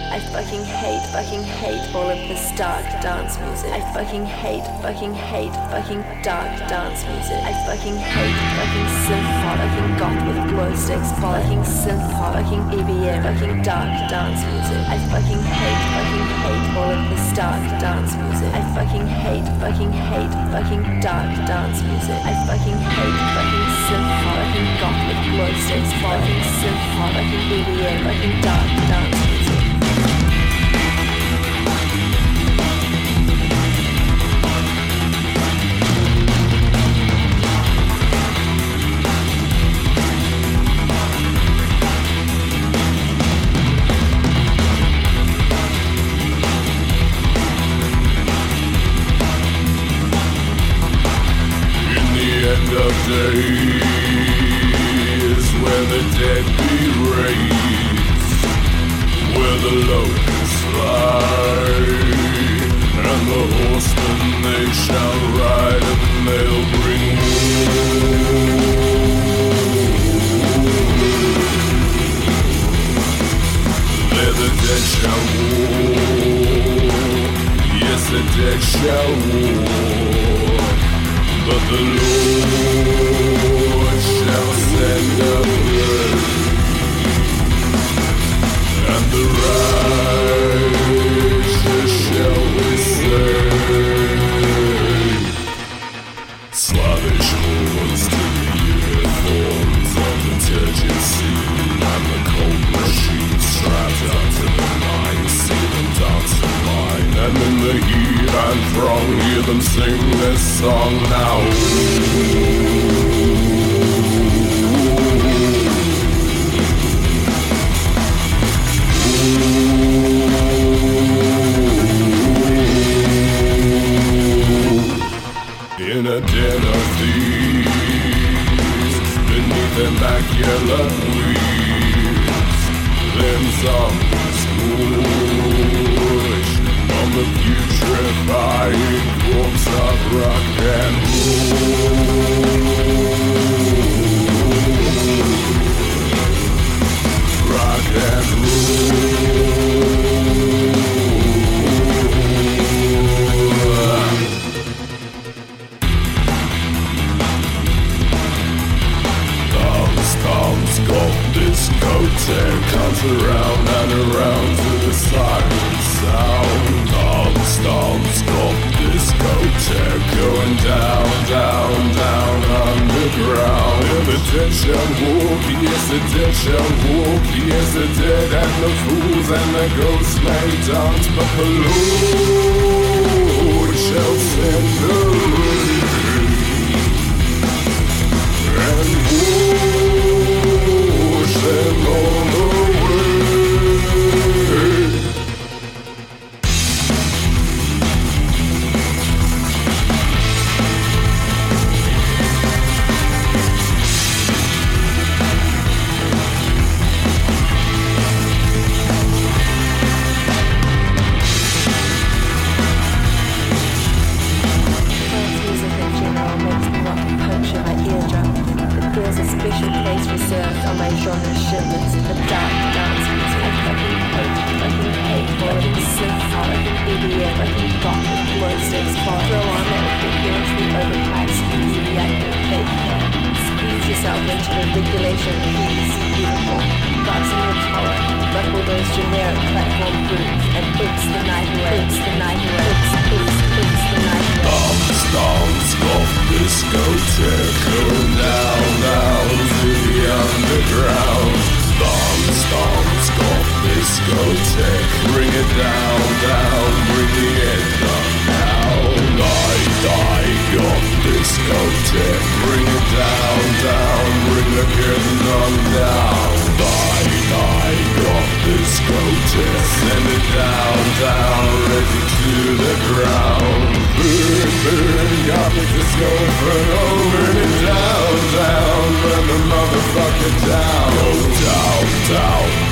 I fucking hate all of this dark dance music. I fucking hate fucking dark dance music. I fucking hate fucking synth pop, fucking goth with glow sticks, fucking synth pop, fucking EBM, fucking dark dance music. I fucking hate all of this dark dance music. I fucking hate fucking dark dance music. I fucking hate fucking synth pop, fucking goth with glow sticks, fucking synth pop, fucking EBM, fucking dark dance music. Days where the dead be raised, where the locusts fly, and the horsemen they shall ride, and they'll bring war. There the dead shall war, yes the dead shall war. But the Lord shall send a rain, and the righteous shall be saved. Slavish hordes to the uniforms of the turgid scene, and the cold machines strapped up to the mine, see them dance the line, and in the heat and throng hear them sing this song now. In a den of thieves, beneath immaculate weeds, then zombies push on the putrefying corpse of rock and roll. Rock and roll. Discotheque comes around and around to the silent sound. Non-stop discotheque going down, down, down underground. And the dead shall walk, yes the dead shall walk, yes the dead and the fools and the ghosts may dance, but the Lord shall send the rain and wash them all away. Down, down, burn the motherfucker down. Go down, down.